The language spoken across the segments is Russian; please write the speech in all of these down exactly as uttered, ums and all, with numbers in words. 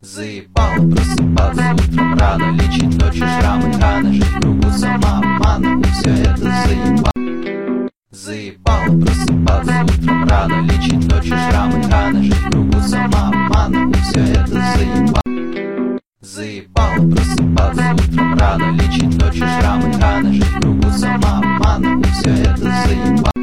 Заебал просыпаться утром рано, лечить ночи шрамы, раны, жить в кругу самообмана, и все это заебал. Заебал просыпаться утром рано, лечить ночи шрамы, раны, жить в кругу самообмана, и все это заебал. Заебал просыпаться утром рано, лечить ночи шрамы, раны, жить в кругу самообмана, и все это заебал.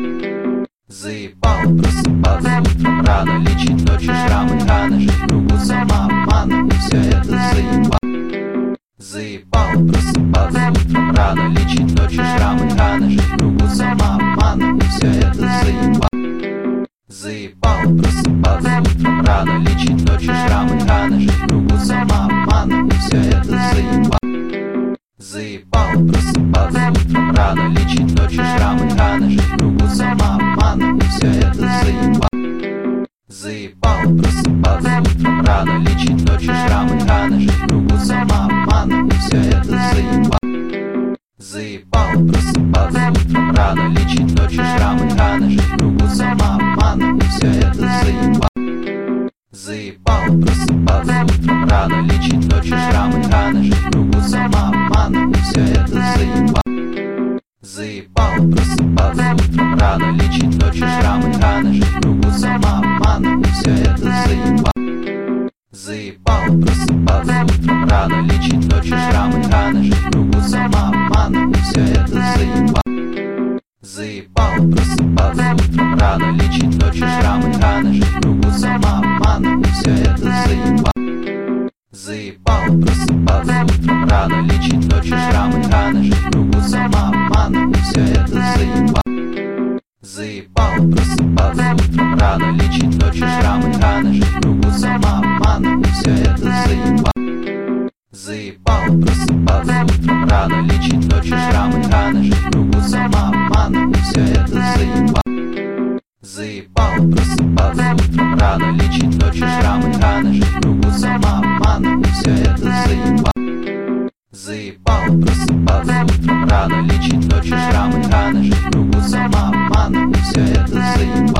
Заебал просыпаться утром рано, лечить ночи шрамы, раны, жить в кругу самообмана, и все это заебал. Заебал просыпаться утром рано, лечить ночи шрамы, раны, жить в кругу самообмана, и все это заебал. Заебал просыпаться утром рано, лечить ночи шрамы, раны, жить в кругу самообмана, и все это заебал. Заебал просыпаться утром рано, лечить ночи шрамы, раны, жить в кругу самообмана, и все это заебал. Заебал просыпаться утром рано, лечить ночи шрамы, раны, жить в кругу самообмана, и все это заебал. Заебал просыпаться утром рано, лечить ночи шрамы, раны, жить в кругу самообмана, и все это заебал. Заебал просыпаться утром рано, лечить ночи шрамы, раны, жить в кругу самообмана, и все это заебал. Заебал просыпаться утром рано, лечить ночи шрамы, раны, жить в кругу самообмана, и все это заебал. Заебал просыпаться утром рано, лечить ночи шрамы, раны, жить в кругу самообмана, и все это заебал. Заебал просыпаться утром рано, лечить ночи шрамы, раны, жить в кругу самообмана, и все это заебал. Заебал просыпаться утром рано, лечить ночи шрамы, раны, жить в кругу самообмана, и все это заебал. Заебал просыпаться утром рано, лечить ночи шрамы, раны, жить в кругу самообмана, и все это заебал. Заебал просыпаться утром рано, лечить ночи шрамы, раны, жить в кругу самообмана, и все это заебал. Заебал просыпаться утром рано, лечить ночи шрамы, раны, жить в кругу самообмана, и все это заебал. Заебал просыпаться утром рано, лечить ночи шрамы, раны, жить в кругу самообмана, и все это заебал.